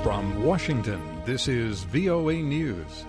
From Washington, this is VOA News.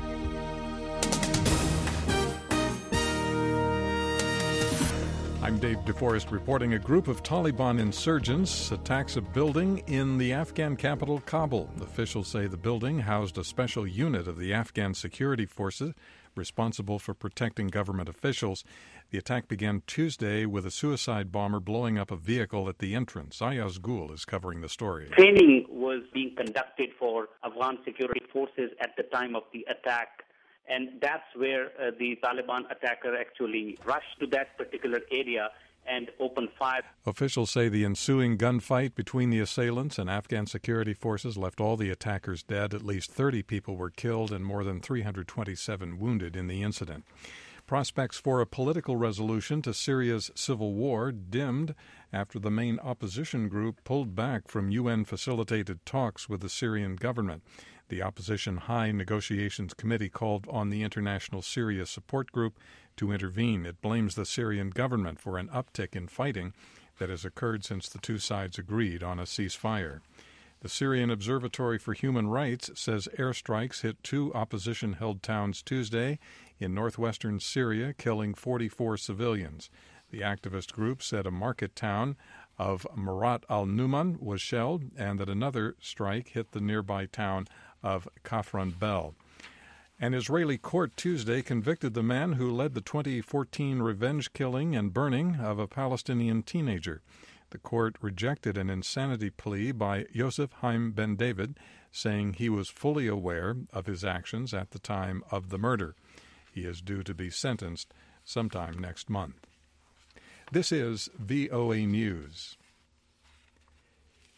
I'm Dave DeForest reporting. A group of Taliban insurgents attacks a building in the Afghan capital, Kabul. Officials say the building housed a special unit of the Afghan security forces responsible for protecting government officials. The attack began Tuesday with a suicide bomber blowing up a vehicle at the entrance. Ayaz Gul is covering the story. Training was being conducted for Afghan security forces at the time of the attack. And that's where the Taliban attacker actually rushed to that particular area and opened fire. Officials say the ensuing gunfight between the assailants and Afghan security forces left all the attackers dead. At least 30 people were killed and more than 327 wounded in the incident. Prospects for a political resolution to Syria's civil war dimmed after the main opposition group pulled back from UN-facilitated talks with the Syrian government. The opposition High Negotiations Committee called on the International Syria Support Group to intervene. It blames the Syrian government for an uptick in fighting that has occurred since the two sides agreed on a ceasefire. The Syrian Observatory for Human Rights says airstrikes hit two opposition-held towns Tuesday in northwestern Syria, killing 44 civilians. The activist group said a market town of Marat al-Numan was shelled and that another strike hit the nearby town of Kafran Bel. An Israeli court Tuesday convicted the man who led the 2014 revenge killing and burning of a Palestinian teenager. The court rejected an insanity plea by Yosef Haim Ben David, saying he was fully aware of his actions at the time of the murder. He is due to be sentenced sometime next month. This is VOA News.